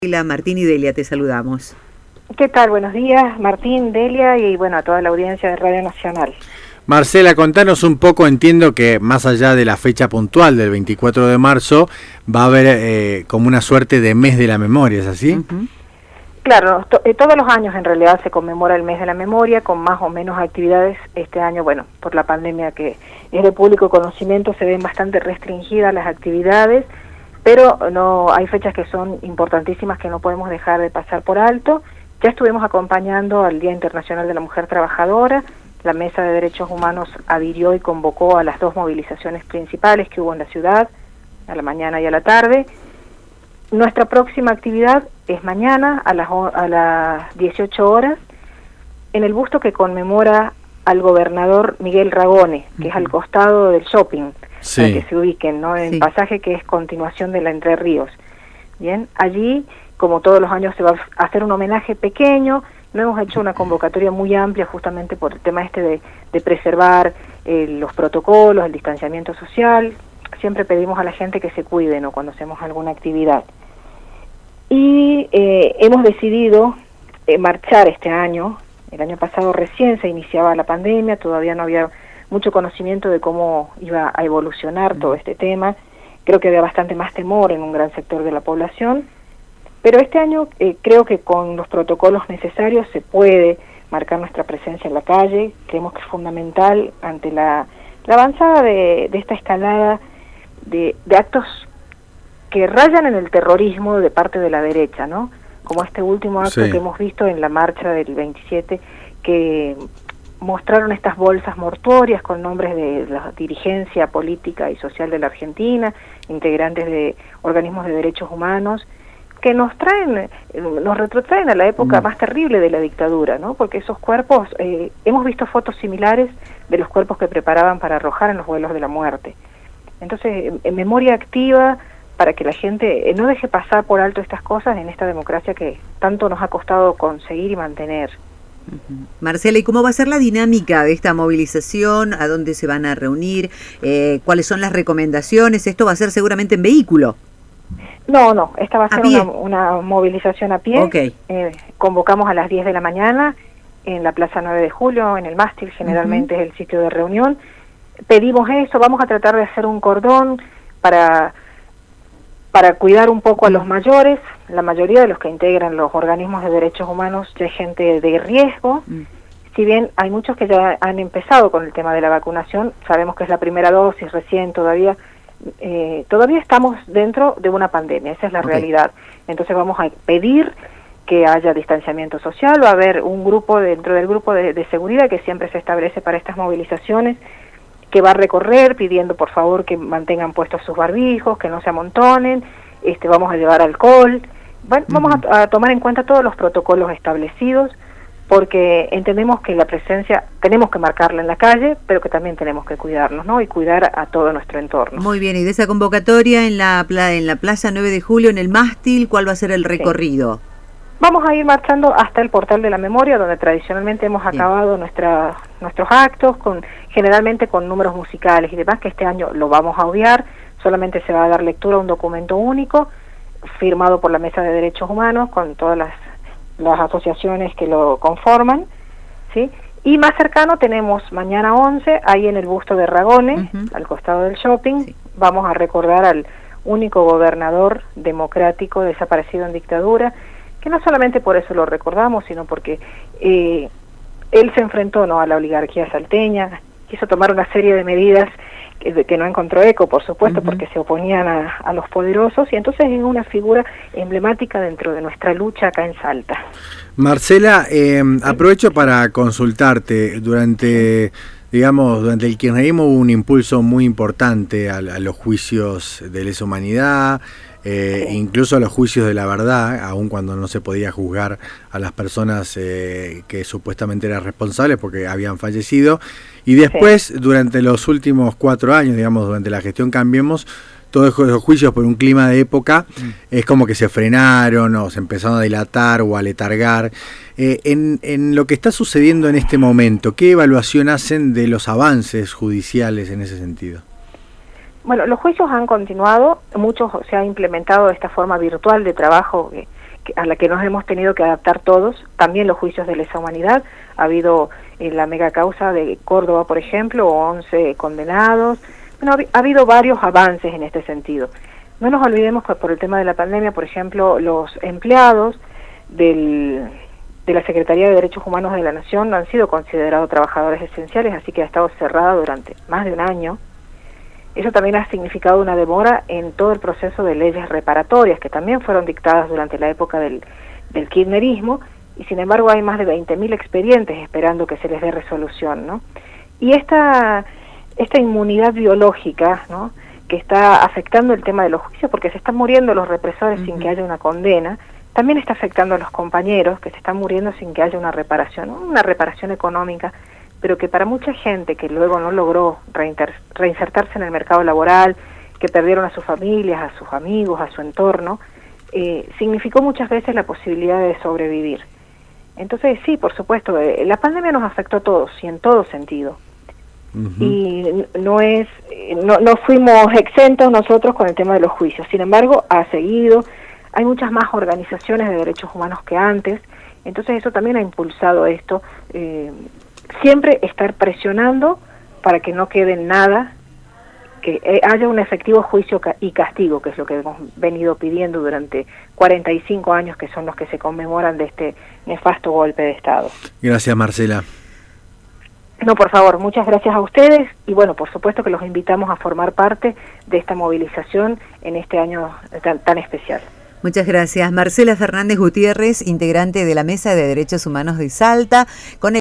Martín y Delia, te saludamos. ¿Qué tal? Buenos días, Martín, Delia y bueno, a toda la audiencia de Radio Nacional. Marcela, contanos un poco. Entiendo que más allá de la fecha puntual del 24 de marzo, va a haber como una suerte de mes de la memoria, ¿es así? Claro, todos los años en realidad se conmemora el mes de la memoria con más o menos actividades. Este año, bueno, por la pandemia que es de público conocimiento, se ven bastante restringidas las actividades, pero no hay fechas que son importantísimas que no podemos dejar de pasar por alto. Ya estuvimos acompañando al Día Internacional de la Mujer Trabajadora. La Mesa de Derechos Humanos adhirió y convocó a las dos movilizaciones principales que hubo en la ciudad, a la mañana y a la tarde. Nuestra próxima actividad es mañana a las 18 horas en el busto que conmemora al gobernador Miguel Ragone, que es al costado del shopping, sí, para que se ubiquen, ¿no? En el pasaje que es continuación de la Entre Ríos. Bien, allí, como todos los años, se va a hacer un homenaje pequeño. No hemos hecho una convocatoria muy amplia justamente por el tema de preservar los protocolos, el distanciamiento social. Siempre pedimos a la gente que se cuide, ¿no?, cuando hacemos alguna actividad. Y hemos decidido marchar este año. El año pasado recién se iniciaba la pandemia, todavía no había mucho conocimiento de cómo iba a evolucionar todo este tema. Creo que había bastante más temor en un gran sector de la población. Pero este año creo que con los protocolos necesarios se puede marcar nuestra presencia en la calle. Creemos que es fundamental ante la avanzada de esta escalada de actos que rayan en el terrorismo de parte de la derecha, ¿no? Como este último acto que hemos visto en la marcha del 27, que mostraron estas bolsas mortuorias con nombres de la dirigencia política y social de la Argentina, integrantes de organismos de derechos humanos, que nos retrotraen a la época más terrible de la dictadura, ¿no? Porque esos cuerpos, hemos visto fotos similares de los cuerpos que preparaban para arrojar en los vuelos de la muerte. Entonces, en memoria activa, para que la gente no deje pasar por alto estas cosas en esta democracia que tanto nos ha costado conseguir y mantener. Marcela, ¿y cómo va a ser la dinámica de esta movilización? ¿A dónde se van a reunir? ¿Cuáles son las recomendaciones? ¿Esto va a ser seguramente en vehículo? No, esta va a ser una movilización a pie. Okay. Convocamos a las 10 de la mañana en la Plaza 9 de Julio, en el mástil, generalmente es el sitio de reunión. Pedimos eso, vamos a tratar de hacer un cordón para cuidar un poco a los mayores. La mayoría de los que integran los organismos de derechos humanos ya es gente de riesgo. Si bien hay muchos que ya han empezado con el tema de la vacunación, sabemos que es la primera dosis recién, todavía estamos dentro de una pandemia, esa es la realidad. Entonces vamos a pedir que haya distanciamiento social. Va a haber un grupo dentro del grupo de seguridad que siempre se establece para estas movilizaciones, que va a recorrer pidiendo por favor que mantengan puestos sus barbijos, que no se amontonen. Vamos a llevar alcohol. Bueno, vamos a tomar en cuenta todos los protocolos establecidos, porque entendemos que la presencia tenemos que marcarla en la calle, pero que también tenemos que cuidarnos, ¿no? Y cuidar a todo nuestro entorno. Muy bien, y de esa convocatoria en la Plaza 9 de Julio, en el mástil, ¿cuál va a ser el recorrido? Sí. Vamos a ir marchando hasta el Portal de la Memoria, donde tradicionalmente hemos acabado nuestros actos, generalmente con números musicales y demás, que este año lo vamos a obviar. Solamente se va a dar lectura a un documento único, firmado por la Mesa de Derechos Humanos, con todas las asociaciones que lo conforman, ¿sí? Y más cercano tenemos mañana 11, ahí en el busto de Ragone, al costado del shopping. Vamos a recordar al único gobernador democrático desaparecido en dictadura, que no solamente por eso lo recordamos, sino porque él se enfrentó, ¿no?, a la oligarquía salteña, quiso tomar una serie de medidas que no encontró eco, por supuesto, porque se oponían a los poderosos, y entonces es una figura emblemática dentro de nuestra lucha acá en Salta. Marcela, aprovecho para consultarte. Durante el kirchnerismo hubo un impulso muy importante a los juicios de lesa humanidad, incluso a los juicios de la verdad, aun cuando no se podía juzgar a las personas que supuestamente eran responsables porque habían fallecido. Y después, durante los últimos 4 años, durante la gestión Cambiemos, todos esos juicios por un clima de época es como que se frenaron o se empezaron a dilatar o a letargar. En lo que está sucediendo en este momento, ¿qué evaluación hacen de los avances judiciales en ese sentido? Bueno, los juicios han continuado, muchos se ha implementado esta forma virtual de trabajo a la que nos hemos tenido que adaptar todos, también los juicios de lesa humanidad. Ha habido la mega causa de Córdoba, por ejemplo, 11 condenados. Bueno, ha habido varios avances en este sentido. No nos olvidemos que por el tema de la pandemia, por ejemplo, los empleados de la Secretaría de Derechos Humanos de la Nación han sido considerados trabajadores esenciales, así que ha estado cerrada durante más de un año. Eso también ha significado una demora en todo el proceso de leyes reparatorias, que también fueron dictadas durante la época del kirchnerismo, y sin embargo hay más de 20.000 expedientes esperando que se les dé resolución, ¿no? Y esta inmunidad biológica, ¿no?, que está afectando el tema de los juicios, porque se están muriendo los represores sin que haya una condena, también está afectando a los compañeros que se están muriendo sin que haya una reparación económica, pero que para mucha gente que luego no logró reinsertarse en el mercado laboral, que perdieron a sus familias, a sus amigos, a su entorno, significó muchas veces la posibilidad de sobrevivir. Entonces sí, por supuesto, la pandemia nos afectó a todos y en todo sentido. Y no fuimos exentos nosotros con el tema de los juicios. Sin embargo, ha seguido, hay muchas más organizaciones de derechos humanos que antes, entonces eso también ha impulsado esto, siempre estar presionando para que no quede nada, que haya un efectivo juicio y castigo, que es lo que hemos venido pidiendo durante 45 años, que son los que se conmemoran de este nefasto golpe de Estado. Gracias, Marcela. No, por favor, muchas gracias a ustedes y bueno, por supuesto que los invitamos a formar parte de esta movilización en este año tan especial. Muchas gracias. Marcela Fernández Gutiérrez, integrante de la Mesa de Derechos Humanos de Salta, con